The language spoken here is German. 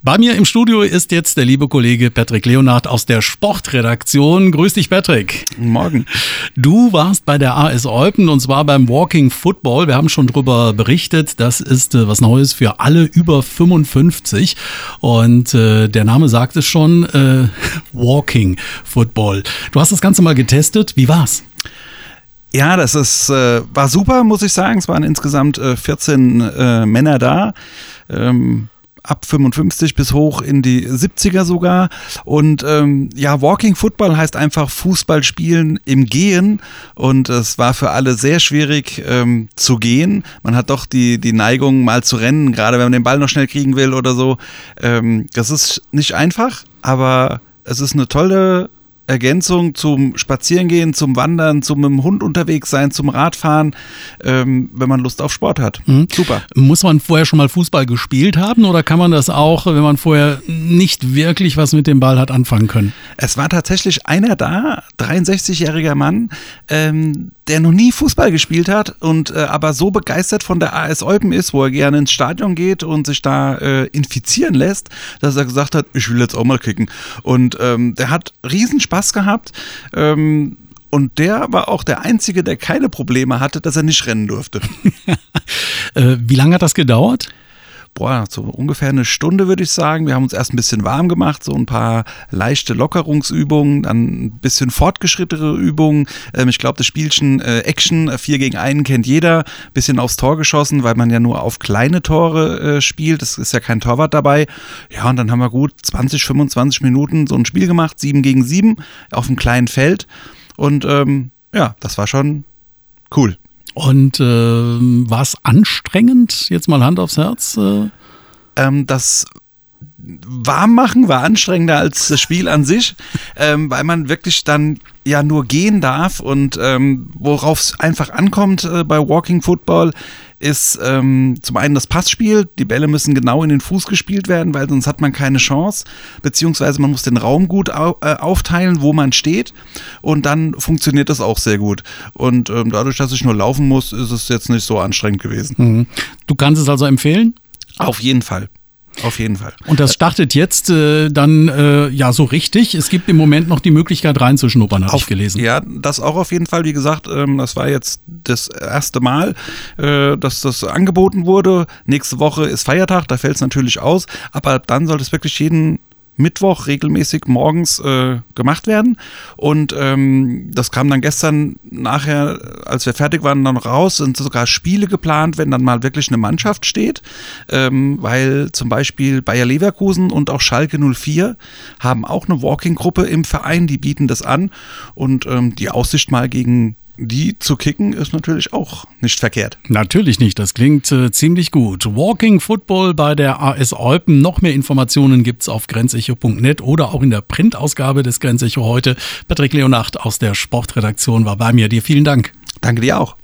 Bei mir im Studio ist jetzt der liebe Kollege Patrick Leonhardt aus der Sportredaktion. Grüß dich, Patrick. Guten Morgen. Du warst bei der AS Eupen und zwar beim Walking Football. Wir haben schon darüber berichtet. Das ist was Neues für alle über 55. Und der Name sagt es schon, Walking Football. Du hast das Ganze mal getestet. Wie war's? Ja, das war super, muss ich sagen. Es waren insgesamt 14 Männer da. Ab 55 bis hoch in die 70er sogar. Und Walking Football heißt einfach Fußball spielen im Gehen. Und es war für alle sehr schwierig zu gehen. Man hat doch die Neigung, mal zu rennen, gerade wenn man den Ball noch schnell kriegen will oder so. Das ist nicht einfach, aber es ist eine tolle Ergänzung zum Spazierengehen, zum Wandern, zum mit dem Hund unterwegs sein, zum Radfahren, wenn man Lust auf Sport hat. Super. Muss man vorher schon mal Fußball gespielt haben oder kann man das auch, wenn man vorher nicht wirklich was mit dem Ball hat anfangen können? Es war tatsächlich einer da, 63-jähriger Mann, der noch nie Fußball gespielt hat und aber so begeistert von der AS Eupen ist, wo er gerne ins Stadion geht und sich da infizieren lässt, dass er gesagt hat, ich will jetzt auch mal kicken. Und der hat riesen Spaß gehabt. Und der war auch der Einzige, der keine Probleme hatte, dass er nicht rennen durfte. Wie lange hat das gedauert? So ungefähr eine Stunde, würde ich sagen. Wir haben uns erst ein bisschen warm gemacht, so ein paar leichte Lockerungsübungen, dann ein bisschen fortgeschrittenere Übungen. Ich glaube, das Spielchen Action 4 gegen 1 kennt jeder. Bisschen aufs Tor geschossen, weil man ja nur auf kleine Tore spielt. Es ist ja kein Torwart dabei. Ja, und dann haben wir gut 20, 25 Minuten so ein Spiel gemacht, 7 gegen 7 auf einem kleinen Feld. Und das war schon cool. Und war es anstrengend? Jetzt mal Hand aufs Herz. Das Warmmachen war anstrengender als das Spiel an sich, weil man wirklich dann ja nur gehen darf und worauf es einfach ankommt bei Walking Football ist zum einen das Passspiel. Die Bälle müssen genau in den Fuß gespielt werden, weil sonst hat man keine Chance, beziehungsweise man muss den Raum gut aufteilen, wo man steht und dann funktioniert das auch sehr gut. Und dadurch, dass ich nur laufen muss, ist es jetzt nicht so anstrengend gewesen. Mhm. Du kannst es also empfehlen? Auf jeden Fall. Auf jeden Fall. Und das startet jetzt dann so richtig. Es gibt im Moment noch die Möglichkeit reinzuschnuppern, habe ich gelesen. Ja, das auch auf jeden Fall. Wie gesagt, das war jetzt das erste Mal, dass das angeboten wurde. Nächste Woche ist Feiertag, da fällt es natürlich aus. Aber dann soll es wirklich jeden Mittwoch regelmäßig morgens gemacht werden und das kam dann gestern nachher, als wir fertig waren, dann raus, sind sogar Spiele geplant, wenn dann mal wirklich eine Mannschaft steht, weil zum Beispiel Bayer Leverkusen und auch Schalke 04 haben auch eine Walking-Gruppe im Verein, die bieten das an und die Aussicht mal gegen die zu kicken ist natürlich auch nicht verkehrt. Natürlich nicht, das klingt ziemlich gut. Walking Football bei der AS Eupen. Noch mehr Informationen gibt's auf grenzecho.net oder auch in der Printausgabe des Grenzecho heute. Patrick Leonhardt aus der Sportredaktion war bei mir. Dir vielen Dank. Danke dir auch.